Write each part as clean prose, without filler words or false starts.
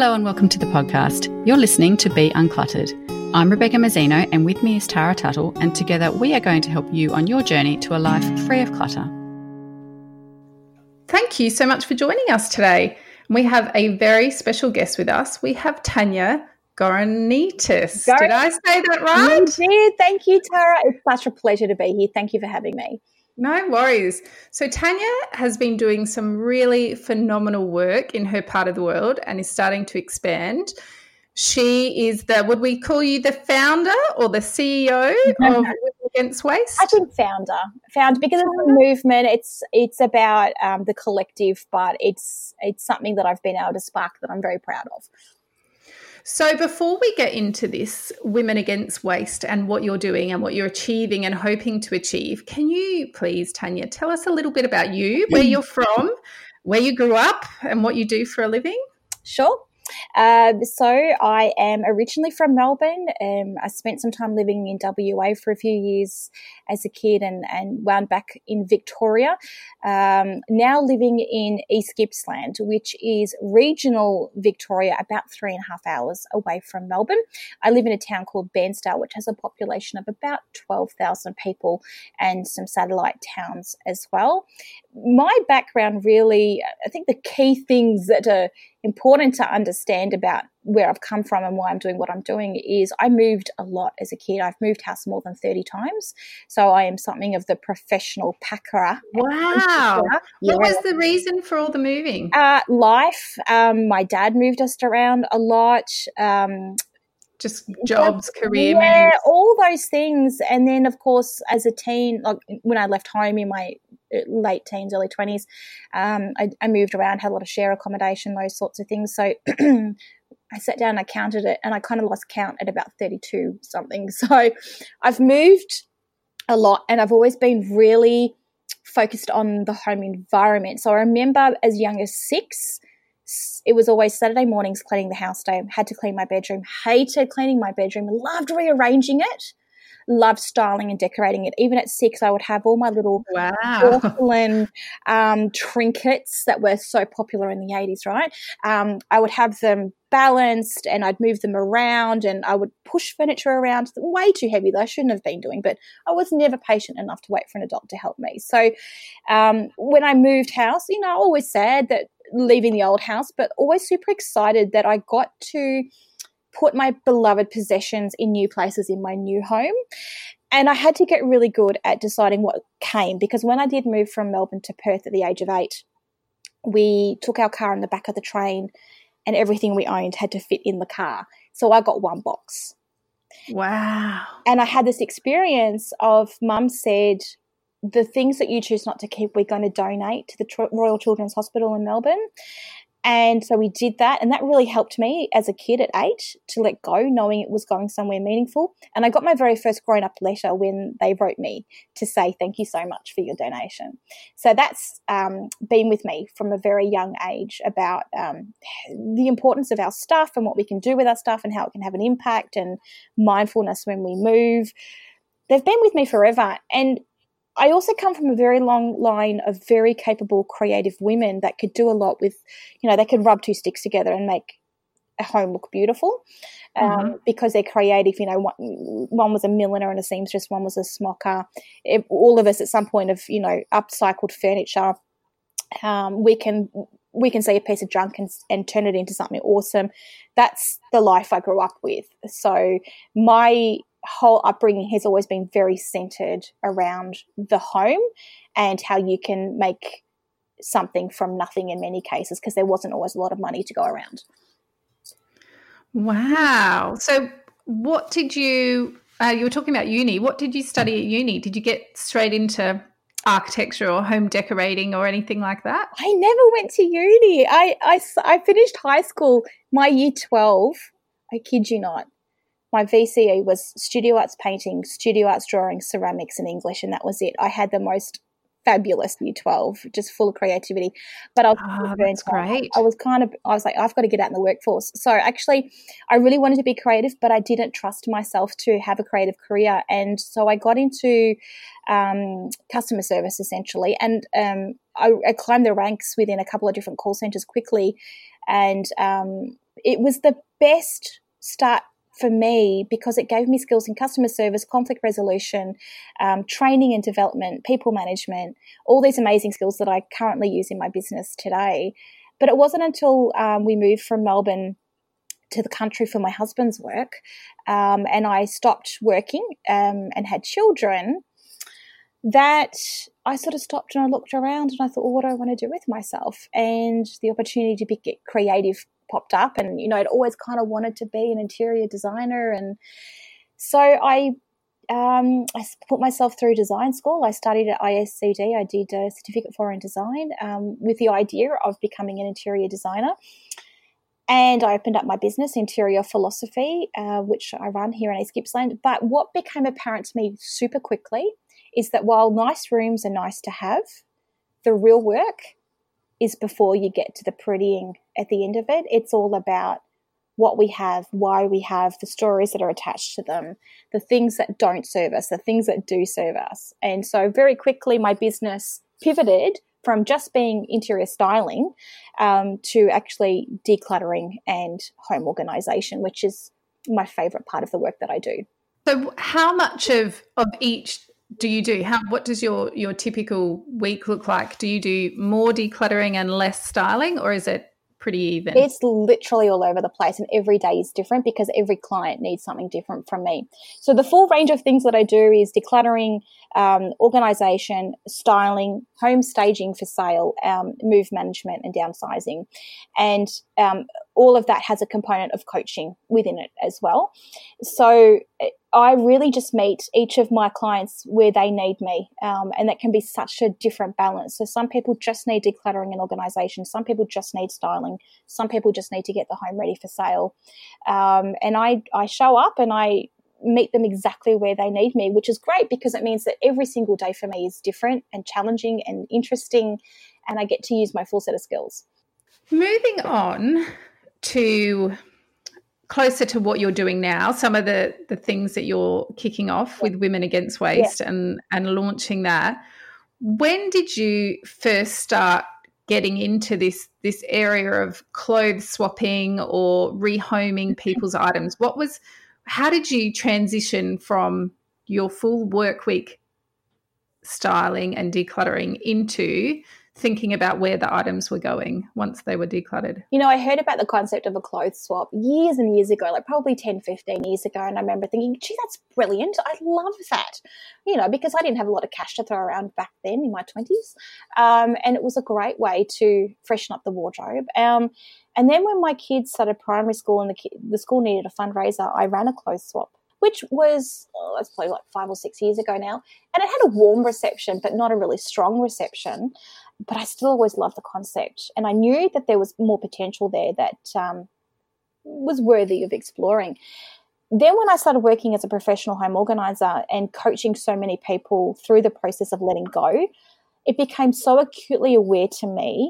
Hello and welcome to the podcast. You're listening to Be Uncluttered. I'm Rebecca Mazzino and with me is Tara Tuttle, and together we are going to help you on your journey to a life free of clutter. Thank you so much for joining us today. We have a very special guest with us. We have Tanya Goronitis. Did I say that right? You did. Thank you, Tara. It's such a pleasure to be here. Thank you for having me. No worries. So Tanya has been doing some really phenomenal work in her part of the world and is starting to expand. She is would we call you the founder or the CEO of Women Against Waste? I think founder because it's a movement. It's about the collective, but it's something that I've been able to spark that I'm very proud of. So before we get into this Women Against Waste and what you're doing and what you're achieving and hoping to achieve, can you please, Tanya, tell us a little bit about you, where you're from, where you grew up and what you do for a living? Sure. So I am originally from Melbourne. I spent some time living in WA for a few years as a kid and wound back in Victoria. Now living in East Gippsland, which is regional Victoria, about 3.5 hours away from Melbourne. I live in a town called Bairnsdale, which has a population of about 12,000 people and some satellite towns as well. My background really, I think the key things that are important to understand about where I've come from and why I'm doing what I'm doing is I moved a lot as a kid. I've moved house more than 30 times. So I am something of the professional packer. Wow. What was the reason for all the moving? Life. My dad moved us around a lot. Just jobs, career moves. moves. All those things. And then, of course, as a teen, like when I left home in my late teens, early 20s, I moved around, had a lot of share accommodation, those sorts of things. So I sat down and I counted it and I kind of lost count at about 32 something. So I've moved a lot and I've always been really focused on the home environment. So I remember as young as 6, it was always Saturday mornings cleaning the house day. Had to clean my bedroom, hated cleaning my bedroom, loved rearranging it, loved styling and decorating it. Even at 6, I would have all my little porcelain trinkets that were so popular in the 80s, right? I would have them balanced and I'd move them around and I would push furniture around. Way too heavy that I shouldn't have been doing, but I was never patient enough to wait for an adult to help me. So when I moved house, always sad that leaving the old house, but always super excited that I got to put my beloved possessions in new places in my new home. And I had to get really good at deciding what came, because when I did move from Melbourne to Perth at the age of 8, we took our car in the back of the train and everything we owned had to fit in the car. So I got one box. Wow. And I had this experience of Mum said, the things that you choose not to keep, we're going to donate to the Royal Children's Hospital in Melbourne. And so we did that, and that really helped me as a kid at 8 to let go, knowing it was going somewhere meaningful. And I got my very first grown-up letter when they wrote me to say thank you so much for your donation. So that's been with me from a very young age about the importance of our stuff and what we can do with our stuff and how it can have an impact, and mindfulness when we move. They've been with me forever. And I also come from a very long line of very capable, creative women that could do a lot with, they could rub 2 sticks together and make a home look beautiful because they're creative. One was a milliner and a seamstress, one was a smocker. All of us at some point have, upcycled furniture. We can see a piece of junk and turn it into something awesome. That's the life I grew up with. So my whole upbringing has always been very centered around the home and how you can make something from nothing in many cases, because there wasn't always a lot of money to go around. Wow. So what did you were talking about uni. What did you study at uni? Did you get straight into architecture or home decorating or anything like that? I never went to uni. I finished high school, my year 12. I kid you not. My VCE was studio arts painting, studio arts drawing, ceramics and English, and that was it. I had the most fabulous year 12, just full of creativity. But I was that's great. I was like, I've got to get out in the workforce. So actually, I really wanted to be creative, but I didn't trust myself to have a creative career. And so I got into customer service essentially. And I climbed the ranks within a couple of different call centres quickly. And it was the best start for me because it gave me skills in customer service, conflict resolution, training and development, people management, all these amazing skills that I currently use in my business today. But it wasn't until we moved from Melbourne to the country for my husband's work and I stopped working and had children that I sort of stopped and I looked around and I thought, well, what do I want to do with myself? And the opportunity to get creative popped up, and I'd always kind of wanted to be an interior designer, and so I put myself through design school. I studied at ISCD. I did a certificate for in design with the idea of becoming an interior designer, and I opened up my business, Interior Philosophy, which I run here in East Gippsland. But what became apparent to me super quickly is that while nice rooms are nice to have, the real work is before you get to the prettying at the end of it. It's all about what we have, why we have, the stories that are attached to them, the things that don't serve us, the things that do serve us. And so very quickly my business pivoted from just being interior styling to actually decluttering and home organisation, which is my favourite part of the work that I do. So how much of each do you do? What does your typical week look like? Do you do more decluttering and less styling, or is it pretty even? It's literally all over the place, and every day is different because every client needs something different from me. So the full range of things that I do is decluttering, organisation, styling, home staging for sale, move management and downsizing. And all of that has a component of coaching within it as well. So I really just meet each of my clients where they need me, and that can be such a different balance. So some people just need decluttering and organisation. Some people just need styling. Some people just need to get the home ready for sale. And I show up and I meet them exactly where they need me, which is great because it means that every single day for me is different and challenging and interesting, and I get to use my full set of skills. Moving on to closer to what you're doing now, some of the things that you're kicking off with Women Against Waste and launching that. When did you first start getting into this area of clothes swapping or rehoming people's items? How did you transition from your full work week styling and decluttering into thinking about where the items were going once they were decluttered? I heard about the concept of a clothes swap years and years ago, like probably 10, 15 years ago. And I remember thinking, gee, that's brilliant. I love that, because I didn't have a lot of cash to throw around back then in my 20s. And it was a great way to freshen up the wardrobe. And then when my kids started primary school and the school needed a fundraiser, I ran a clothes swap, which was, that's probably like 5 or 6 years ago now. And it had a warm reception, but not a really strong reception. But I still always loved the concept. And I knew that there was more potential there that was worthy of exploring. Then when I started working as a professional home organiser and coaching so many people through the process of letting go, it became so acutely clear to me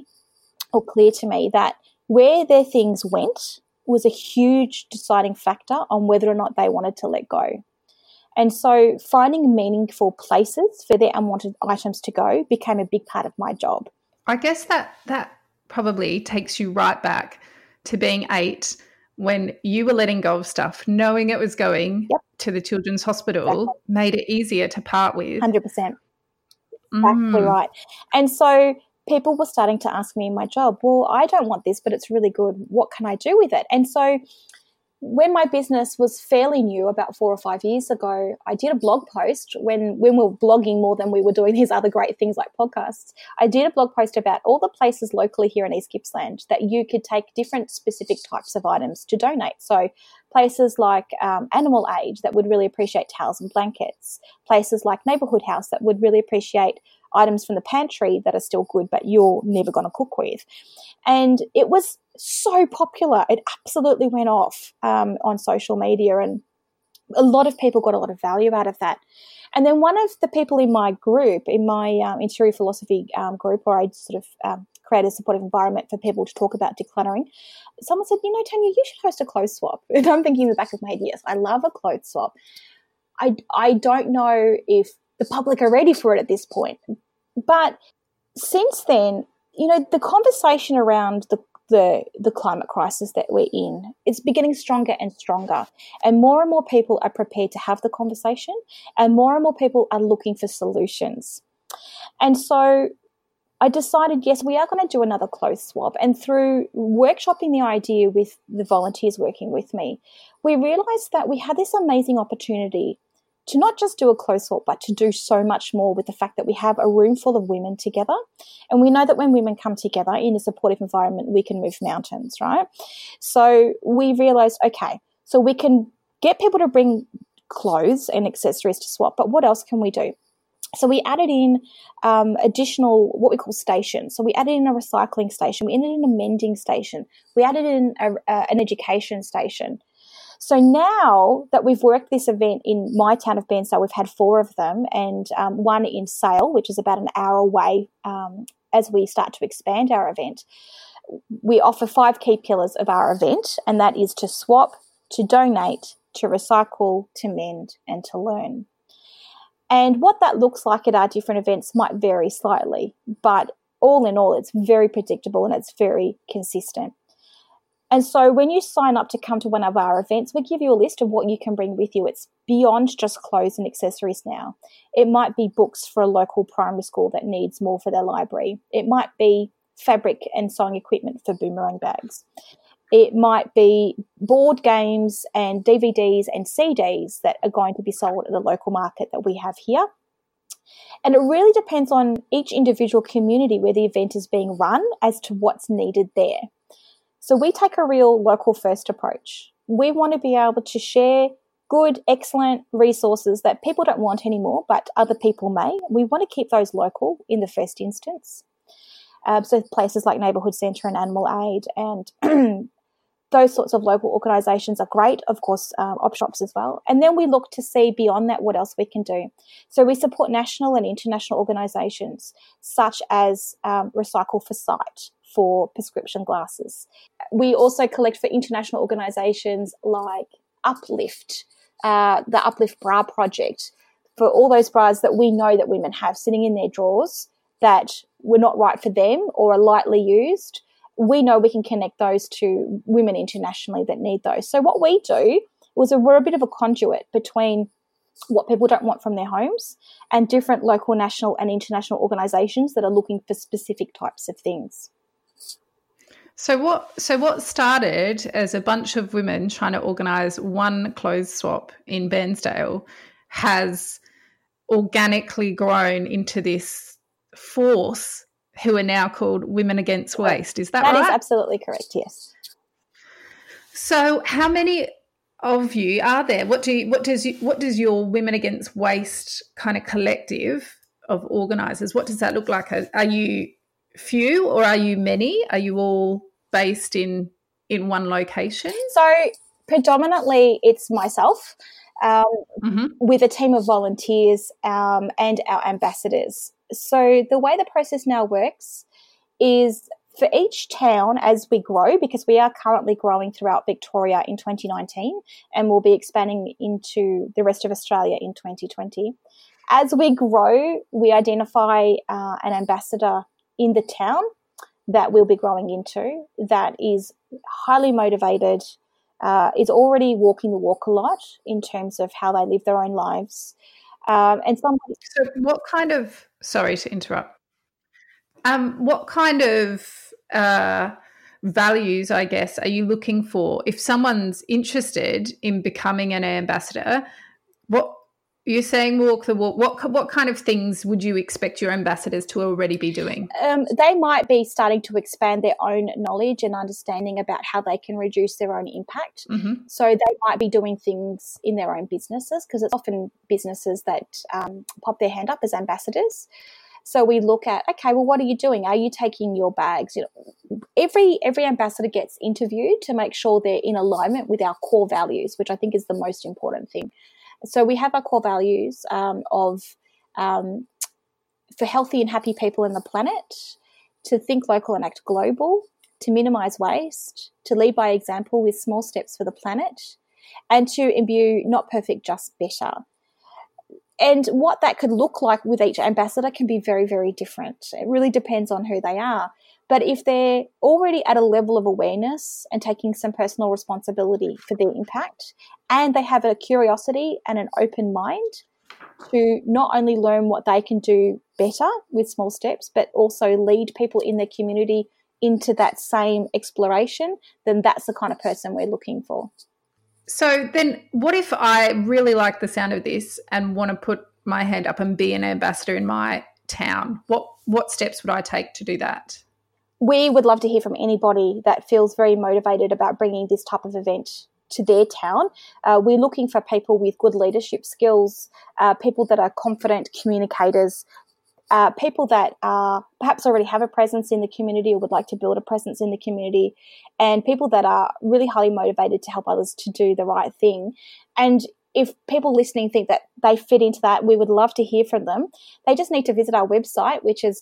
that where their things went was a huge deciding factor on whether or not they wanted to let go. And so finding meaningful places for their unwanted items to go became a big part of my job. I guess that probably takes you right back to being 8 when you were letting go of stuff, knowing it was going to the Children's Hospital, made it easier to part with. 100%. Exactly right. And so people were starting to ask me in my job, well, I don't want this, but it's really good. What can I do with it? And so when my business was fairly new, about 4 or 5 years ago, I did a blog post when we were blogging more than we were doing these other great things like podcasts. I did a blog post about all the places locally here in East Gippsland that you could take different specific types of items to donate. So places like Animal Aid that would really appreciate towels and blankets, places like Neighbourhood House that would really appreciate items from the pantry that are still good but you're never going to cook with. And it was so popular. It absolutely went off on social media, and a lot of people got a lot of value out of that. And then one of the people in my group, in my Interior Philosophy group, where I sort of create a supportive environment for people to talk about decluttering, someone said, Tanya, you should host a clothes swap. And I'm thinking in the back of my head, yes, I love a clothes swap. I don't know if the public are ready for it at this point. But since then, the conversation around the climate crisis that we're in. It's getting stronger and stronger, and more people are prepared to have the conversation, and more people are looking for solutions. And so I decided, yes, we are going to do another clothes swap. And through workshopping the idea with the volunteers working with me, we realised that we had this amazing opportunity to not just do a clothes swap, but to do so much more with the fact that we have a room full of women together. And we know that when women come together in a supportive environment, we can move mountains, right? So we realised, okay, so we can get people to bring clothes and accessories to swap, but what else can we do? So we added in additional what we call stations. So we added in a recycling station. We added in a mending station. We added in an education station. So now that we've worked this event in my town of Bairnsdale, we've had 4 of them, and one in Sale, which is about an hour away as we start to expand our event. We offer 5 key pillars of our event, and that is to swap, to donate, to recycle, to mend, and to learn. And what that looks like at our different events might vary slightly, but all in all, it's very predictable and it's very consistent. And so when you sign up to come to one of our events, we give you a list of what you can bring with you. It's beyond just clothes and accessories now. It might be books for a local primary school that needs more for their library. It might be fabric and sewing equipment for boomerang bags. It might be board games and DVDs and CDs that are going to be sold at a local market that we have here. And it really depends on each individual community where the event is being run as to what's needed there. So we take a real local first approach. We want to be able to share good, excellent resources that people don't want anymore, but other people may. We want to keep those local in the first instance. So places like Neighbourhood Centre and Animal Aid and those sorts of local organisations are great, of course, op shops as well. And then we look to see beyond that what else we can do. So we support national and international organisations such as Recycle for Sight for prescription glasses. We also collect for international organisations like Uplift, the Uplift Bra Project, for all those bras that we know that women have sitting in their drawers that were not right for them or are lightly used. We know we can connect those to women internationally that need those. So what we do was we're a bit of a conduit between what people don't want from their homes and different local, national and international organisations that are looking for specific types of things. So what started as a bunch of women trying to organise one clothes swap in Bairnsdale has organically grown into this force who are now called Women Against Waste. Is that right? That is absolutely correct, yes. So how many of you are there? What does your Women Against Waste kind of collective of organisers, what does that look like? Are you few or are you many? Are you all based in one location? So predominantly it's myself with a team of volunteers and our ambassadors. So the way the process now works is for each town as we grow, because we are currently growing throughout Victoria in 2019 and we'll be expanding into the rest of Australia in 2020. As we grow, we identify an ambassador in the town that we'll be growing into that is highly motivated, is already walking the walk a lot in terms of how they live their own lives. So what kind of, sorry to interrupt, what kind of values, I guess, are you looking for? If someone's interested in becoming an ambassador, what you're saying, walk the walk, what kind of things would you expect your ambassadors to already be doing? They might be starting to expand their own knowledge and understanding about how they can reduce their own impact. Mm-hmm. So they might be doing things in their own businesses, because it's often businesses that pop their hand up as ambassadors. So we look at, okay, well, what are you doing? Are you taking your bags? You know, every ambassador gets interviewed to make sure they're in alignment with our core values, which I think is the most important thing. So we have our core values for healthy and happy people in the planet, to think local and act global, to minimise waste, to lead by example with small steps for the planet, and to imbue not perfect, just better. And what that could look like with each ambassador can be very, very different. It really depends on who they are. But if they're already at a level of awareness and taking some personal responsibility for their impact, and they have a curiosity and an open mind to not only learn what they can do better with small steps, but also lead people in their community into that same exploration, then that's the kind of person we're looking for. So then what if I really like the sound of this and want to put my hand up and be an ambassador in my town? What steps would I take to do that? We would love to hear from anybody that feels very motivated about bringing this type of event to their town. We're looking for people with good leadership skills, people that are confident communicators, people that perhaps already have a presence in the community or would like to build a presence in the community, and people that are really highly motivated to help others to do the right thing. And if people listening think that they fit into that, we would love to hear from them. They just need to visit our website, which is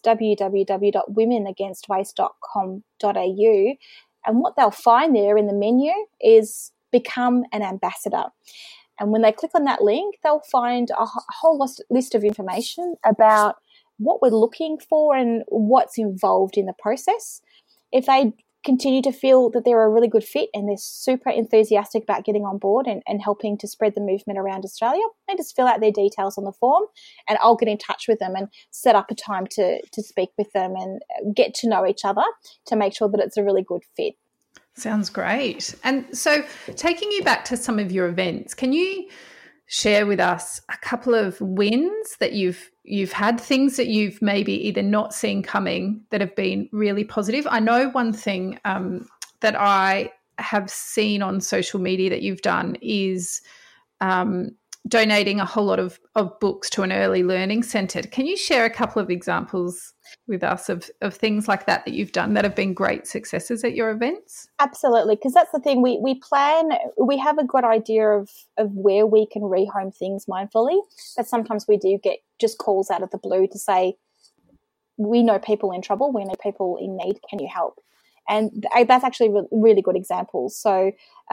www.womenagainstwaste.com.au. And what they'll find there in the menu is Become an Ambassador. And when they click on that link, they'll find a whole list of information about what we're looking for and what's involved in the process. If they continue to feel that they're a really good fit and they're super enthusiastic about getting on board and helping to spread the movement around Australia, they just fill out their details on the form and I'll get in touch with them and set up a time to speak with them and get to know each other to make sure that it's a really good fit. Sounds great. And so taking you back to some of your events, can you share with us a couple of wins that you've had, things that you've maybe either not seen coming that have been really positive? I know one thing that I have seen on social media that you've done is donating a whole lot of books to an early learning centre. Can you share a couple of examples with us of things like that you've done that have been great successes at your events? Absolutely, because that's the thing. We have a good idea of where we can rehome things mindfully, but sometimes we do get just calls out of the blue to say, we know people in trouble, we know people in need, can you help? And that's actually really good examples. So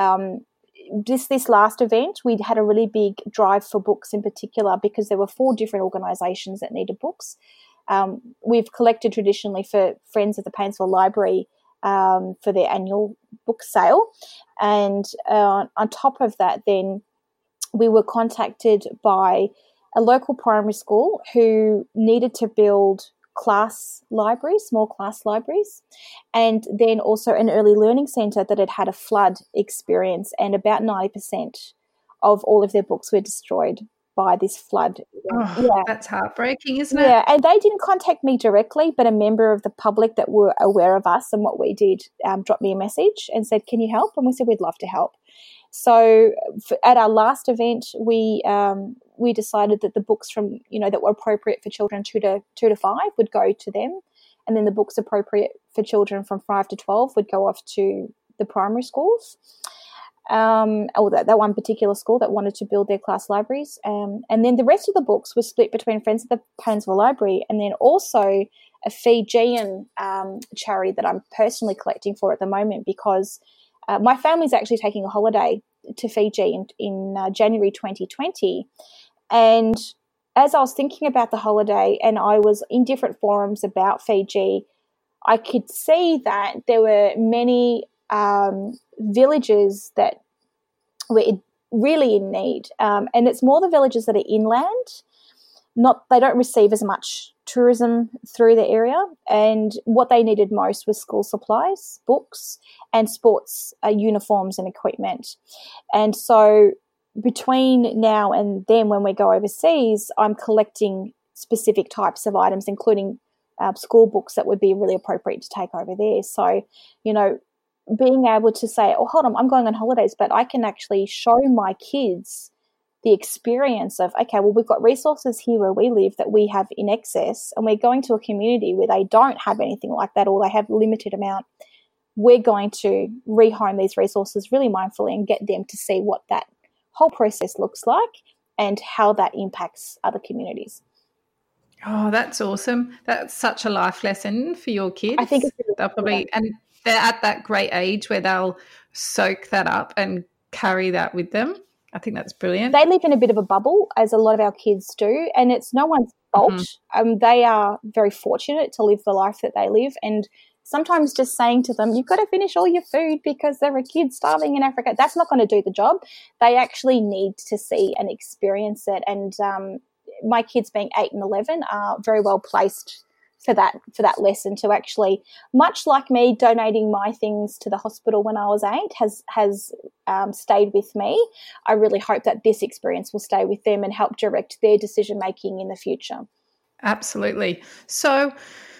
this last event, we had a really big drive for books in particular because there were 4 different organisations that needed books. We've collected traditionally for Friends of the Paynesville Library for their annual book sale. And on top of that, then we were contacted by a local primary school who needed to build class libraries, small class libraries, and then also an early learning centre that had a flood experience, and about 90% of all of their books were destroyed by this flood. Oh, that's heartbreaking, isn't it? Yeah, and they didn't contact me directly, but a member of the public that were aware of us and what we did dropped me a message and said, can you help? And we said, we'd love to help. So at our last event, we decided that the books from, that were appropriate for children 2 to 5 would go to them, and then the books appropriate for children from 5 to 12 would go off to the primary schools. Or that one particular school that wanted to build their class libraries. And then the rest of the books were split between Friends of the Paynesville Library and then also a Fijian charity that I'm personally collecting for at the moment, because my family's actually taking a holiday to Fiji in January 2020. And as I was thinking about the holiday and I was in different forums about Fiji, I could see that there were many villages that were really in need, and it's more the villages that are inland. They don't receive as much tourism through the area, and what they needed most was school supplies, books, and sports uniforms and equipment. And so between now and then, when we go overseas, I'm collecting specific types of items, including school books that would be really appropriate to take over there. So, being able to say, oh, hold on, I'm going on holidays, but I can actually show my kids the experience of, okay, well, we've got resources here where we live that we have in excess, and we're going to a community where they don't have anything like that, or they have limited amount. We're going to rehome these resources really mindfully and get them to see what that whole process looks like and how that impacts other communities. Oh, that's awesome. That's such a life lesson for your kids. I think they'll probably, and they're at that great age where they'll soak that up and carry that with them. I think that's brilliant. They live in a bit of a bubble, as a lot of our kids do, and it's no one's fault. They are very fortunate to live the life that they live, and sometimes just saying to them, you've got to finish all your food because there are kids starving in Africa, that's not going to do the job. They actually need to see and experience it, and my kids being 8 and 11 are very well placed for that lesson, to actually, much like me donating my things to the hospital when I was 8 has stayed with me. I really hope that this experience will stay with them and help direct their decision making in the future. Absolutely. So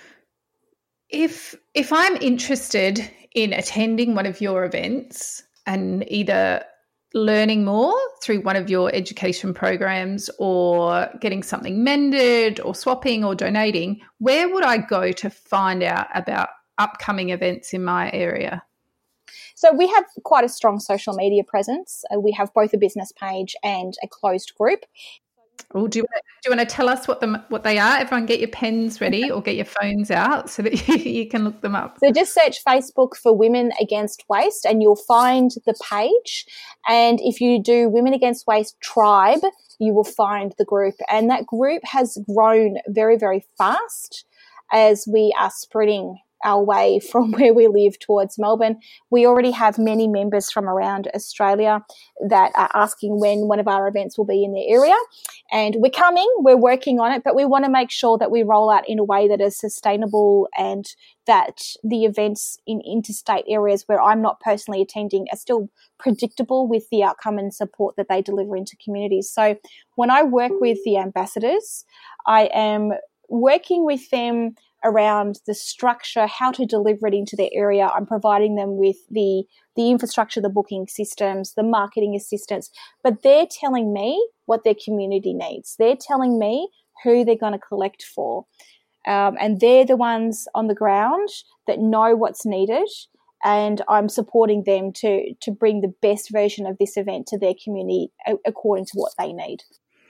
if I'm interested in attending one of your events and either learning more through one of your education programs or getting something mended or swapping or donating, where would I go to find out about upcoming events in my area? So we have quite a strong social media presence. We have both a business page and a closed group. Oh, do you want to tell us what they are? Everyone get your pens ready or get your phones out so that you can look them up. So just search Facebook for Women Against Waste and you'll find the page. And if you do Women Against Waste Tribe, you will find the group. And that group has grown very, very fast as we are spreading our way from where we live towards Melbourne. We already have many members from around Australia that are asking when one of our events will be in their area. And we're working on it, but we want to make sure that we roll out in a way that is sustainable and that the events in interstate areas where I'm not personally attending are still predictable with the outcome and support that they deliver into communities. So when I work with the ambassadors, I am working with them around the structure, how to deliver it into their area. I'm providing them with the infrastructure, the booking systems, the marketing assistance, but they're telling me what their community needs. They're telling me who they're going to collect for. And they're the ones on the ground that know what's needed, and I'm supporting them to bring the best version of this event to their community according to what they need.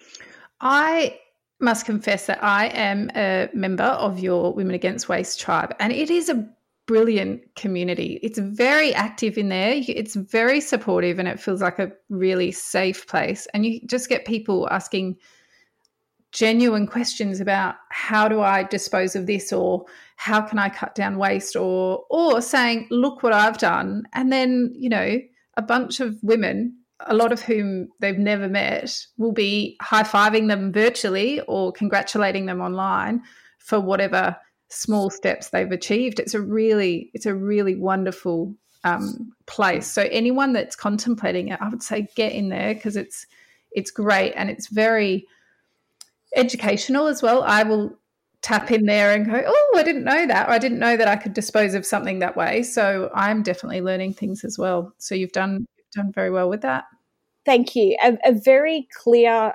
I must confess that I am a member of your Women Against Waste tribe, and it is a brilliant community. It's very active in there. It's very supportive, and it feels like a really safe place. And you just get people asking genuine questions about how do I dispose of this, or how can I cut down waste, or saying, look what I've done. And then, a bunch of women, a lot of whom they've never met, will be high-fiving them virtually or congratulating them online for whatever small steps they've achieved. It's a really wonderful place. So anyone that's contemplating it, I would say get in there, because it's great, and it's very educational as well. I will tap in there and go, oh, I didn't know that, or I didn't know that I could dispose of something that way. So I'm definitely learning things as well. So you've done very well with that. Thank you. A very clear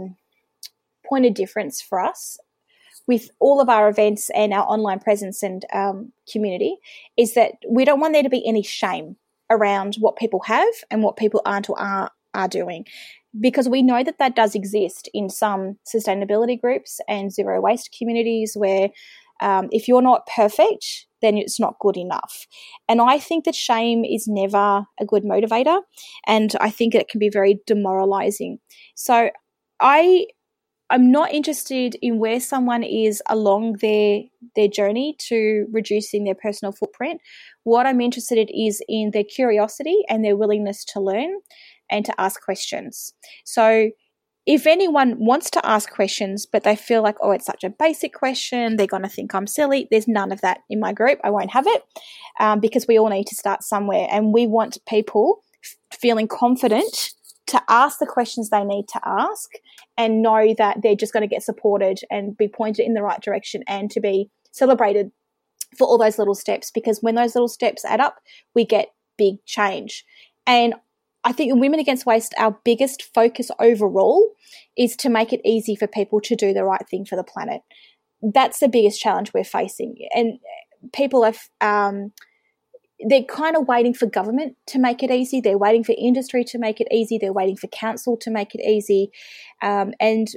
point of difference for us with all of our events and our online presence and community is that we don't want there to be any shame around what people have and what people aren't or are doing, because we know that does exist in some sustainability groups and zero waste communities where if you're not perfect, then it's not good enough. And I think that shame is never a good motivator, and I think it can be very demoralizing. So I'm not interested in where someone is along their journey to reducing their personal footprint. What I'm interested in is in their curiosity and their willingness to learn and to ask questions. So if anyone wants to ask questions, but they feel like, oh, it's such a basic question, they're going to think I'm silly, there's none of that in my group. I won't have it because we all need to start somewhere. And we want people feeling confident to ask the questions they need to ask and know that they're just going to get supported and be pointed in the right direction and to be celebrated for all those little steps, because when those little steps add up, we get big change. And I think in Women Against Waste, our biggest focus overall is to make it easy for people to do the right thing for the planet. That's the biggest challenge we're facing. And people have, they're kind of waiting for government to make it easy. They're waiting for industry to make it easy. They're waiting for council to make it easy. And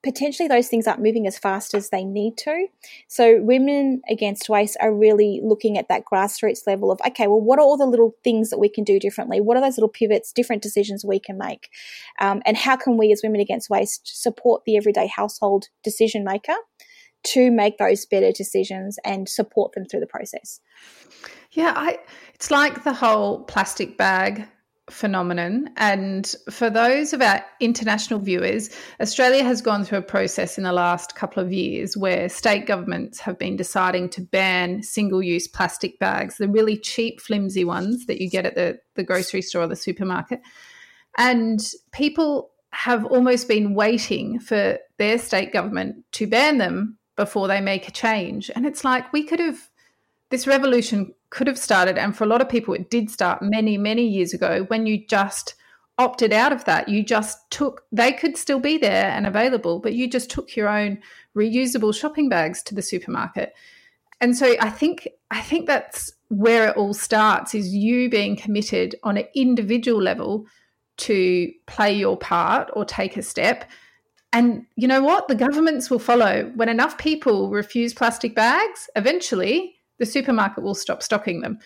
potentially those things aren't moving as fast as they need to. So Women Against Waste are really looking at that grassroots level of, okay, well, what are all the little things that we can do differently? What are those little pivots, different decisions we can make? And how can we as Women Against Waste support the everyday household decision maker to make those better decisions and support them through the process? Yeah, it's like the whole plastic bag phenomenon. And for those of our international viewers, Australia has gone through a process in the last couple of years where state governments have been deciding to ban single-use plastic bags, the really cheap, flimsy ones that you get at the grocery store or the supermarket. And people have almost been waiting for their state government to ban them before they make a change. And it's like this revolution could have started, and for a lot of people it did start many, many years ago when you just opted out of that. You just they could still be there and available, but you just took your own reusable shopping bags to the supermarket. And so I think that's where it all starts, is you being committed on an individual level to play your part or take a step. And you know what? The governments will follow. When enough people refuse plastic bags, eventually the supermarket will stop stocking them.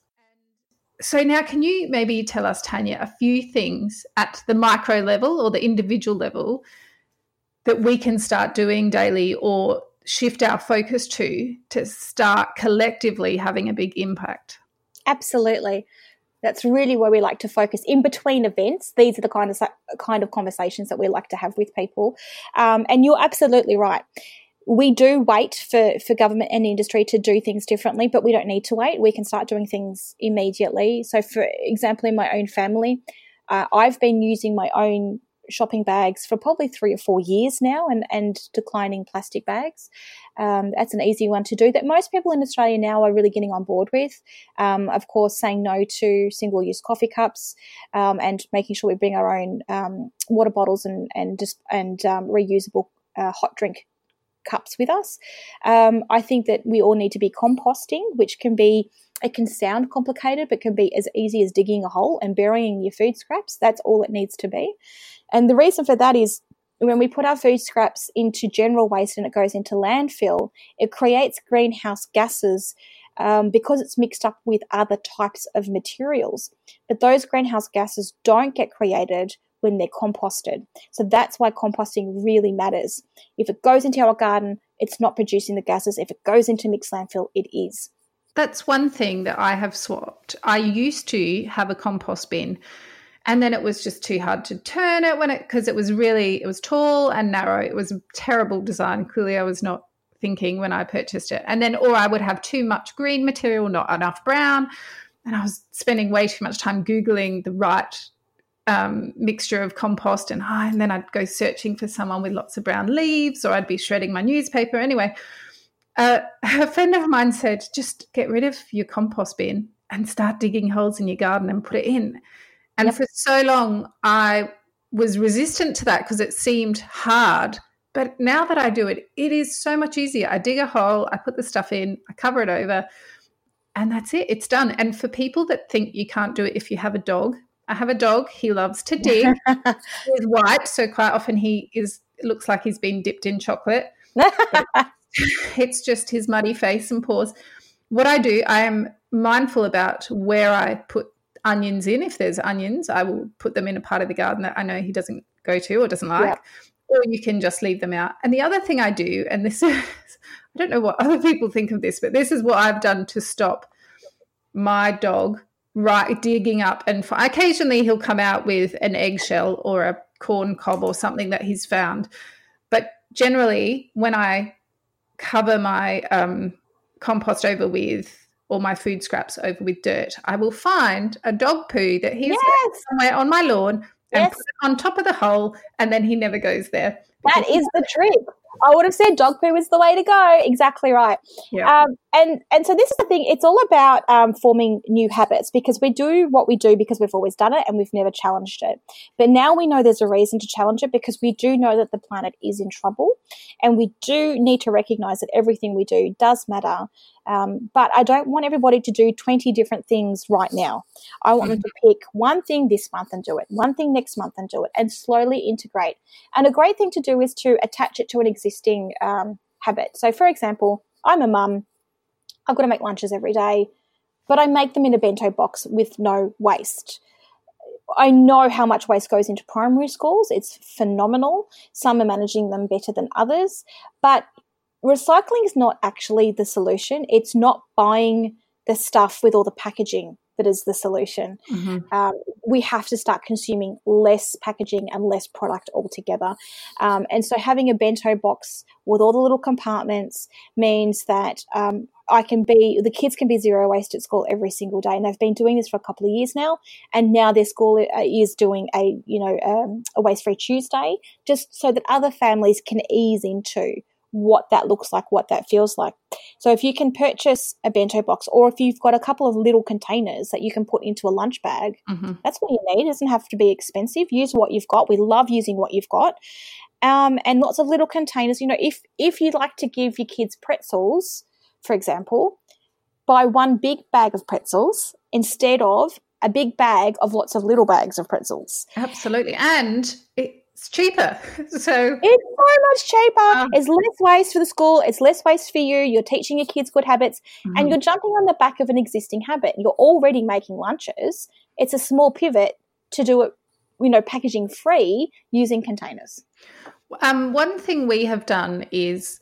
So now can you maybe tell us, Tanya, a few things at the micro level or the individual level that we can start doing daily or shift our focus to start collectively having a big impact? Absolutely. That's really where we like to focus. In between events, these are the kind of conversations that we like to have with people. And you're absolutely right. We do wait for government and industry to do things differently, but we don't need to wait. We can start doing things immediately. So, for example, in my own family, I've been using my own shopping bags for probably 3 or 4 years now and declining plastic bags. That's an easy one to do that most people in Australia now are really getting on board with. Of course, saying no to single-use coffee cups and making sure we bring our own water bottles and reusable hot drink cups with us. I think that we all need to be composting, which it can sound complicated, but can be as easy as digging a hole and burying your food scraps. That's all it needs to be. And the reason for that is when we put our food scraps into general waste and it goes into landfill, it creates greenhouse gases because it's mixed up with other types of materials. But those greenhouse gases don't get created when they're composted. So that's why composting really matters. If it goes into our garden, it's not producing the gases. If it goes into mixed landfill, it is. That's one thing that I have swapped. I used to have a compost bin, and then it was just too hard to turn it because it was tall and narrow. It was a terrible design. Clearly I was not thinking when I purchased it. And then, or I would have too much green material, not enough brown. And I was spending way too much time Googling the right mixture of compost and then I'd go searching for someone with lots of brown leaves, or I'd be shredding my newspaper. Anyway, a friend of mine said, just get rid of your compost bin and start digging holes in your garden and put it in. And for so long I was resistant to that because it seemed hard. But now that I do it, it is so much easier. I dig a hole, I put the stuff in, I cover it over, and that's it. It's done. And for people that think you can't do it if you have a dog, I have a dog. He loves to dig. He's white, so quite often looks like he's been dipped in chocolate. It's just his muddy face and paws. What I do, I am mindful about where I put onions in. If there's onions, I will put them in a part of the garden that I know he doesn't go to or doesn't like, or you can just leave them out. And the other thing I do, and this is, I don't know what other people think of this, but this is what I've done to stop my dog digging up, and occasionally he'll come out with an eggshell or a corn cob or something that he's found. But generally, when I cover my compost over with, or my food scraps over with dirt, I will find a dog poo that he's left somewhere on my lawn and put it on top of the hole, and then he never goes there. That is the trick. I would have said dog poo is the way to go. Exactly right. Yeah. And so this is the thing. It's all about forming new habits, because we do what we do because we've always done it and we've never challenged it. But now we know there's a reason to challenge it, because we do know that the planet is in trouble, and we do need to recognize that everything we do does matter. But I don't want everybody to do 20 different things right now. I want them to pick one thing this month and do it, one thing next month and do it, and slowly integrate. And a great thing to do is to attach it to an existing habit. So, for example, I'm a mum. I've got to make lunches every day, but I make them in a bento box with no waste. I know how much waste goes into primary schools. It's phenomenal. Some are managing them better than others, but recycling is not actually the solution. It's not buying the stuff with all the packaging that is the solution. We have to start consuming less packaging and less product altogether. And so having a bento box with all the little compartments means that the kids can be zero waste at school every single day. And they've been doing this for a couple of years now. And now their school is doing a waste-free Tuesday, just so that other families can ease into what that looks like, what that feels like. So if you can purchase a bento box, or if you've got a couple of little containers that you can put into a lunch bag, that's what you need. It doesn't have to be expensive. Use what you've got. We love using what you've got. And lots of little containers. If you'd like to give your kids pretzels, for example, buy one big bag of pretzels instead of a big bag of lots of little bags of pretzels. Absolutely. And it's cheaper. So it's so much cheaper. It's less waste for the school. It's less waste for you. You're teaching your kids good habits, and you're jumping on the back of an existing habit. You're already making lunches. It's a small pivot to do it, packaging free using containers. One thing we have done is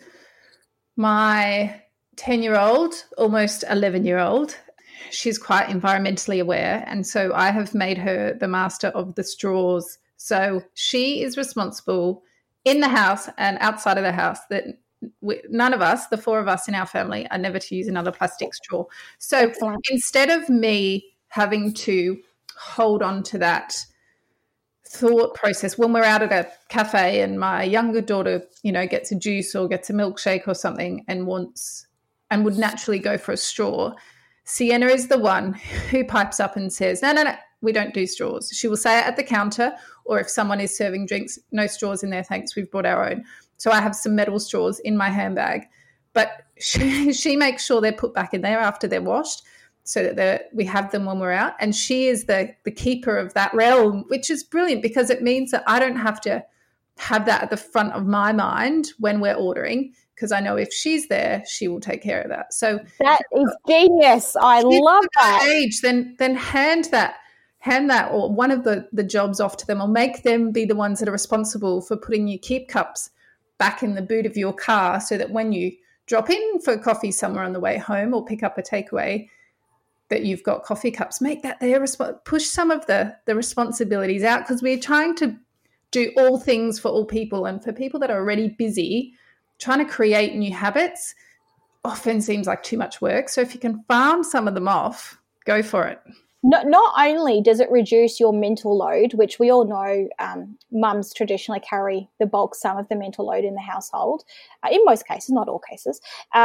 my 10-year-old, almost 11-year-old, she's quite environmentally aware, and so I have made her the master of the straws. So she is responsible in the house and outside of the house that none of us, the four of us in our family, are never to use another plastic straw. So instead of me having to hold on to that thought process when we're out at a cafe and my younger daughter, gets a juice or gets a milkshake or something and would naturally go for a straw, Sienna is the one who pipes up and says, no, we don't do straws. She will say it at the counter, or if someone is serving drinks, no straws in there, thanks, we've brought our own. So I have some metal straws in my handbag, but she makes sure they're put back in there after they're washed so that we have them when we're out. And she is the keeper of that realm, which is brilliant because it means that I don't have to have that at the front of my mind when we're ordering, because I know if she's there, she will take care of that. So that is genius. I love that. Age, then hand that or one of the jobs off to them, or make them be the ones that are responsible for putting your keep cups back in the boot of your car, so that when you drop in for coffee somewhere on the way home or pick up a takeaway, that you've got coffee cups. Make that their push some of the responsibilities out, because we're trying to do all things for all people, and for people that are already busy, trying to create new habits often seems like too much work. So if you can farm some of them off, go for it. Not only does it reduce your mental load, which we all know mums traditionally carry the bulk sum of the mental load in the household, in most cases, not all cases,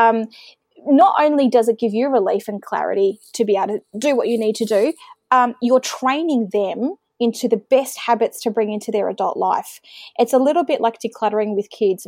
not only does it give you relief and clarity to be able to do what you need to do, you're training them into the best habits to bring into their adult life. It's a little bit like decluttering with kids.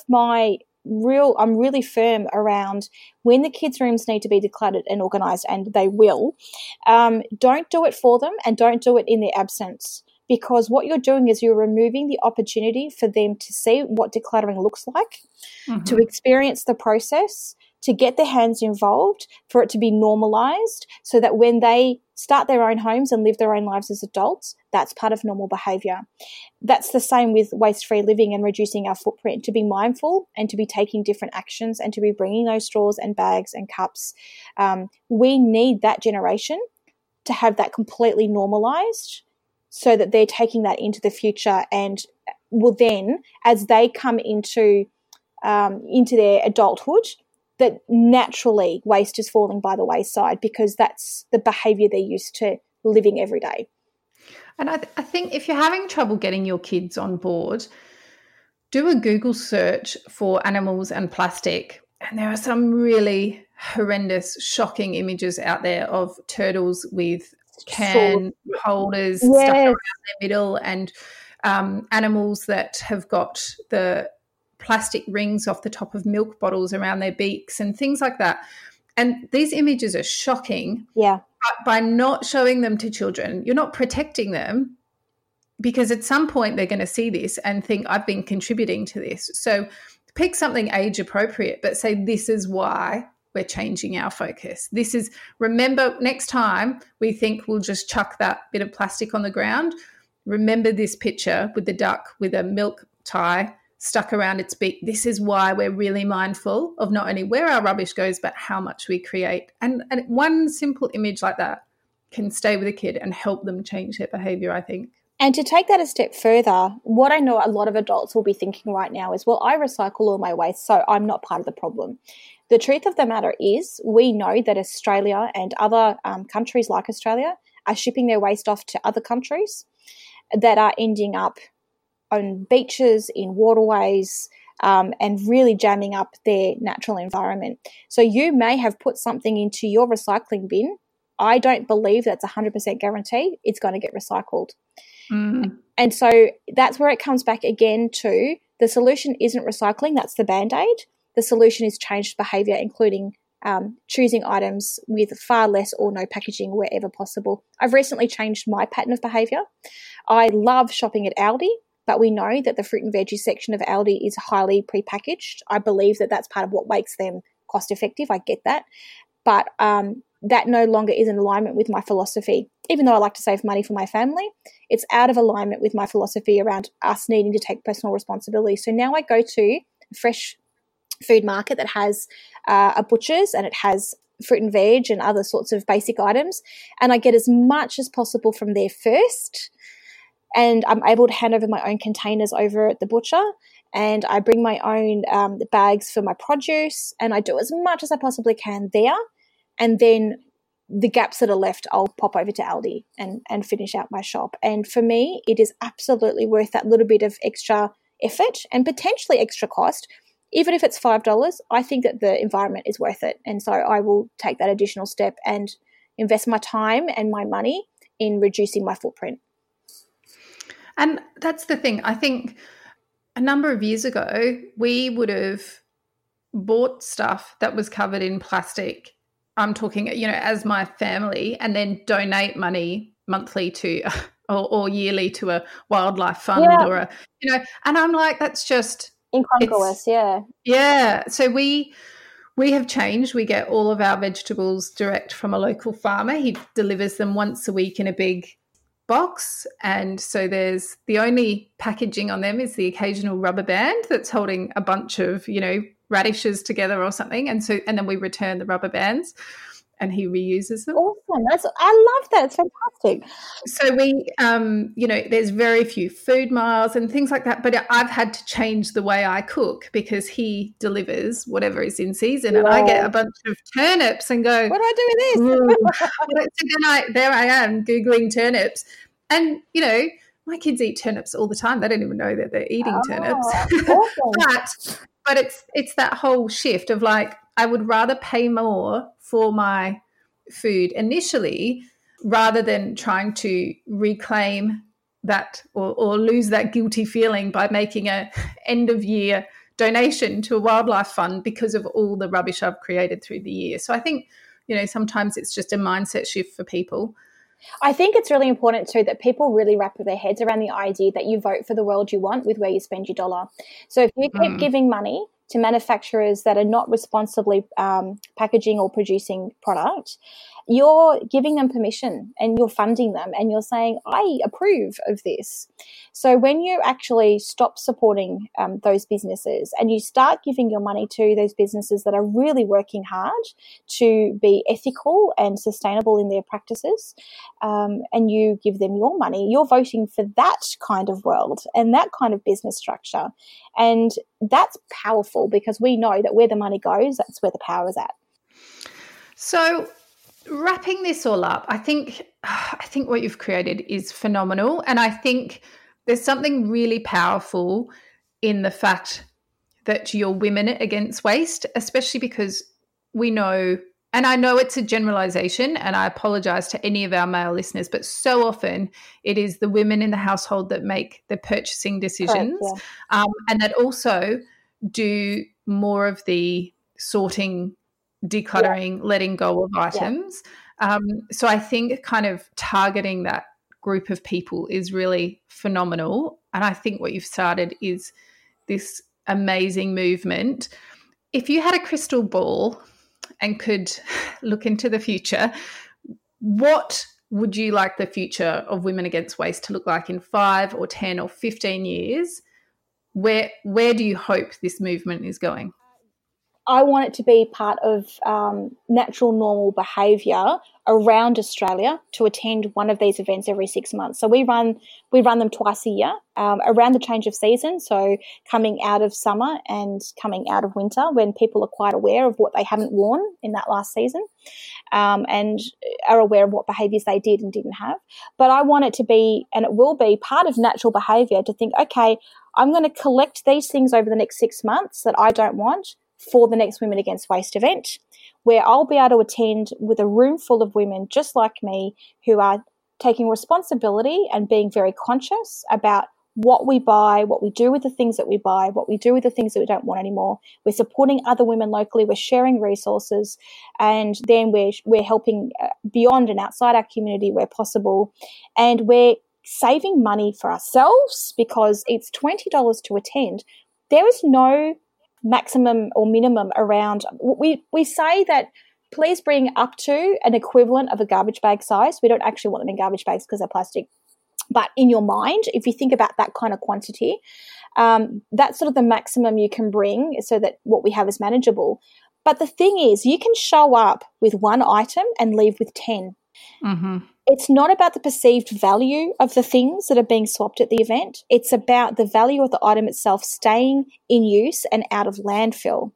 I'm really firm around when the kids' rooms need to be decluttered and organised, and they will. Don't do it for them and don't do it in their absence, because what you're doing is you're removing the opportunity for them to see what decluttering looks like, to experience the process, to get their hands involved, for it to be normalised, so that when they start their own homes and live their own lives as adults, that's part of normal behaviour. That's the same with waste-free living and reducing our footprint, to be mindful and to be taking different actions and to be bringing those straws and bags and cups. We need that generation to have that completely normalised, so that they're taking that into the future, and will then, as they come into their adulthood, that naturally waste is falling by the wayside, because that's the behaviour they're used to living every day. And I think if you're having trouble getting your kids on board, do a Google search for animals and plastic, and there are some really horrendous, shocking images out there of turtles with can holders stuck around their middle, and animals that have got the plastic rings off the top of milk bottles around their beaks and things like that. And these images are shocking. Yeah. But by not showing them to children, you're not protecting them, because at some point they're going to see this and think, I've been contributing to this. So pick something age appropriate, but say, this is why we're changing our focus. This is, remember, next time we think we'll just chuck that bit of plastic on the ground, remember this picture with the duck with a milk tie stuck around its beak. This is why we're really mindful of not only where our rubbish goes, but how much we create. And one simple image like that can stay with a kid and help them change their behaviour, I think. And to take that a step further, what I know a lot of adults will be thinking right now is, well, I recycle all my waste, so I'm not part of the problem. The truth of the matter is, we know that Australia and other countries like Australia are shipping their waste off to other countries that are ending up on beaches, in waterways, and really jamming up their natural environment. So you may have put something into your recycling bin. I don't believe that's 100% guaranteed it's going to get recycled. Mm. And so that's where it comes back again to, the solution isn't recycling, that's the Band-Aid. The solution is changed behaviour, including choosing items with far less or no packaging wherever possible. I've recently changed my pattern of behaviour. I love shopping at Aldi, but we know that the fruit and veggie section of Aldi is highly prepackaged. I believe that that's part of what makes them cost effective. I get that. But that no longer is in alignment with my philosophy. Even though I like to save money for my family, it's out of alignment with my philosophy around us needing to take personal responsibility. So now I go to a fresh food market that has a butcher's, and it has fruit and veg and other sorts of basic items, and I get as much as possible from there first, and I'm able to hand over my own containers over at the butcher, and I bring my own bags for my produce, and I do as much as I possibly can there, and then the gaps that are left, I'll pop over to Aldi and finish out my shop. And for me, it is absolutely worth that little bit of extra effort and potentially extra cost. Even if it's $5, I think that the environment is worth it. And so I will take that additional step and invest my time and my money in reducing my footprint. And that's the thing. I think a number of years ago, we would have bought stuff that was covered in plastic. I'm talking, as my family, and then donate money monthly to or yearly to a wildlife fund or and I'm like, that's just incongruous. Yeah. So we have changed. We get all of our vegetables direct from a local farmer. He delivers them once a week in a big box, and so there's the only packaging on them is the occasional rubber band that's holding a bunch of radishes together or something, and then we return the rubber bands and he reuses them. Awesome. I love that. It's fantastic. So we there's very few food miles and things like that, but I've had to change the way I cook because he delivers whatever is in season. And I get a bunch of turnips and go, what do I do with this? So then I am Googling turnips, and my kids eat turnips all the time. They don't even know that they're eating turnips. Awesome. But it's that whole shift of like, I would rather pay more for my food initially rather than trying to reclaim that or lose that guilty feeling by making a end of year donation to a wildlife fund because of all the rubbish I've created through the year. So I think, sometimes it's just a mindset shift for people. I think it's really important too that people really wrap their heads around the idea that you vote for the world you want with where you spend your dollar. So if you keep giving money to manufacturers that are not responsibly packaging or producing product, you're giving them permission and you're funding them and you're saying, I approve of this. So when you actually stop supporting those businesses and you start giving your money to those businesses that are really working hard to be ethical and sustainable in their practices, and you give them your money, you're voting for that kind of world and that kind of business structure. And that's powerful because we know that where the money goes, that's where the power is at. So wrapping this all up, I think what you've created is phenomenal. And I think there's something really powerful in the fact that you're Women Against Waste, especially because we know, and I know it's a generalization, and I apologize to any of our male listeners, but so often it is the women in the household that make the purchasing decisions. Correct, yeah. And that also do more of the sorting, decluttering, letting go of items. So I think kind of targeting that group of people is really phenomenal. And I think what you've started is this amazing movement. If you had a crystal ball and could look into the future, what would you like the future of Women Against Waste to look like in 5 or 10 or 15 years? Where do you hope this movement is going? I want it to be part of natural, normal behaviour around Australia to attend one of these events every 6 months. So we run them twice a year around the change of season, so coming out of summer and coming out of winter, when people are quite aware of what they haven't worn in that last season and are aware of what behaviours they did and didn't have. But I want it to be, and it will be, part of natural behaviour to think, okay, I'm going to collect these things over the next 6 months that I don't want for the next Women Against Waste event, where I'll be able to attend with a room full of women just like me who are taking responsibility and being very conscious about what we buy, what we do with the things that we buy, what we do with the things that we don't want anymore. We're supporting other women locally, we're sharing resources, and then we're helping beyond and outside our community where possible, and we're saving money for ourselves because it's $20 to attend. There is no maximum or minimum around. We say that please bring up to an equivalent of a garbage bag size. We don't actually want them in garbage bags because they're plastic. But in your mind, if you think about that kind of quantity, that's sort of the maximum you can bring so that what we have is manageable. But the thing is, you can show up with one item and leave with 10. Mm-hmm. It's not about the perceived value of the things that are being swapped at the event. It's about the value of the item itself staying in use and out of landfill.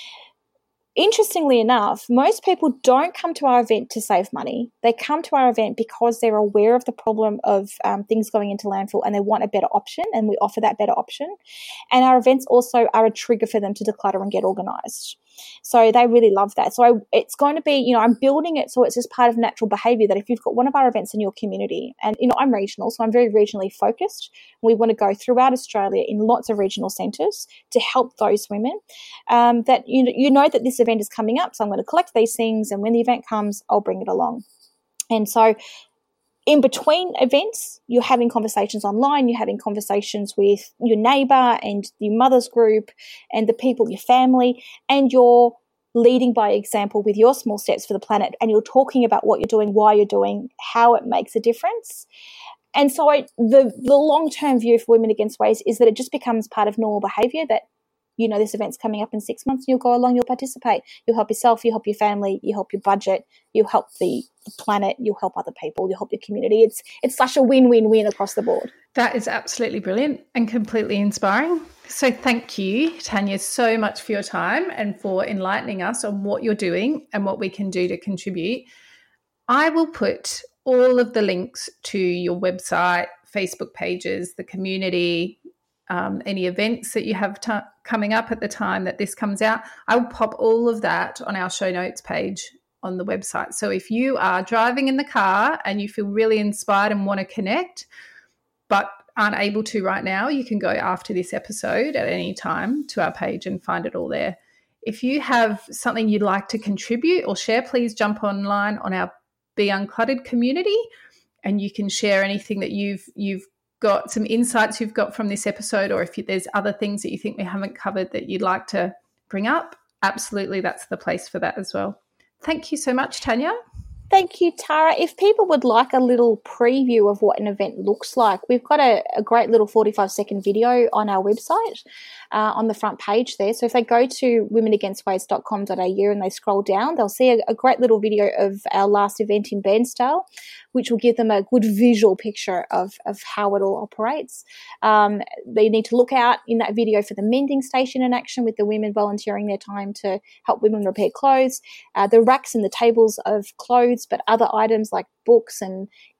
Interestingly enough, most people don't come to our event to save money. They come to our event because they're aware of the problem of things going into landfill and they want a better option, and we offer that better option. And our events also are a trigger for them to declutter and get organised. So they really love that. So it's going to be, I'm building it so it's just part of natural behaviour that if you've got one of our events in your community, and, I'm regional, so I'm very regionally focused. We want to go throughout Australia in lots of regional centres to help those women that, you know that this event is coming up. So I'm going to collect these things, and when the event comes, I'll bring it along. And so in between events, you're having conversations online, you're having conversations with your neighbour and your mother's group and the people, your family, and you're leading by example with your small steps for the planet, and you're talking about what you're doing, why you're doing, how it makes a difference. And so the long-term view for Women Against Waste is that it just becomes part of normal behaviour that, this event's coming up in 6 months, you'll go along, you'll participate. You'll help yourself, you'll help your family, you'll help your budget, you'll help the planet, you'll help other people, you'll help your community. It's such a win-win-win across the board. That is absolutely brilliant and completely inspiring. So thank you, Tanya, so much for your time and for enlightening us on what you're doing and what we can do to contribute. I will put all of the links to your website, Facebook pages, the community, any events that you have coming up at the time that this comes out. I will pop all of that on our show notes page on the website. So if you are driving in the car and you feel really inspired and want to connect but aren't able to right now, you can go after this episode at any time to our page and find it all there. If you have something you'd like to contribute or share, please jump online on our Be Uncluttered community, and you can share anything that you've got, some insights you've got from this episode, or if there's other things that you think we haven't covered that you'd like to bring up, absolutely, that's the place for that as well. Thank you so much, Tanya. Thank you, Tara. If people would like a little preview of what an event looks like, we've got a great little 45-second video on our website on the front page there. So if they go to womenagainstwaste.com.au and they scroll down, they'll see a great little video of our last event in Bairnsdale, which will give them a good visual picture of how it all operates. They need to look out in that video for the mending station in action with the women volunteering their time to help women repair clothes, the racks and the tables of clothes, but other items like books and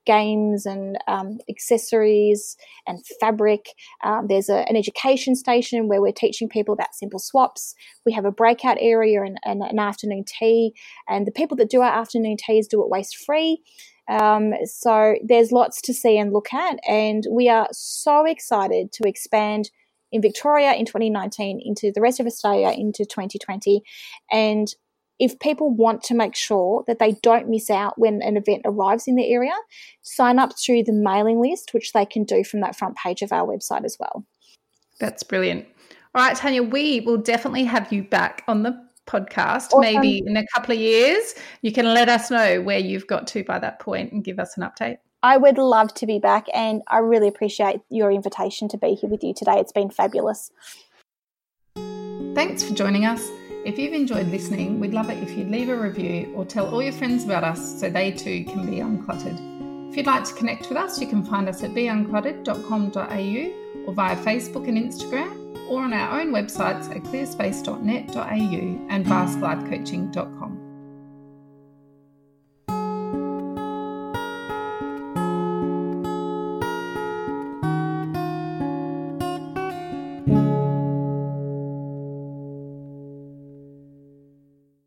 games and accessories and fabric. There's an education station where we're teaching people about simple swaps. We have a breakout area and an afternoon tea, and the people that do our afternoon teas do it waste-free. So there's lots to see and look at, and we are so excited to expand in Victoria in 2019 into the rest of Australia into 2020. And if people want to make sure that they don't miss out when an event arrives in the area, sign up to the mailing list, which they can do from that front page of our website as well. That's brilliant. All right, Tanya, we will definitely have you back on the podcast, Awesome. Maybe in a couple of years. You can let us know where you've got to by that point and give us an update. I would love to be back, and I really appreciate your invitation to be here with you today. It's been fabulous. Thanks for joining us. If you've enjoyed listening, we'd love it if you'd leave a review or tell all your friends about us so they too can be uncluttered. If you'd like to connect with us, you can find us at beuncluttered.com.au or via Facebook and Instagram, or on our own websites at clearspace.net.au and vasklifecoaching.com.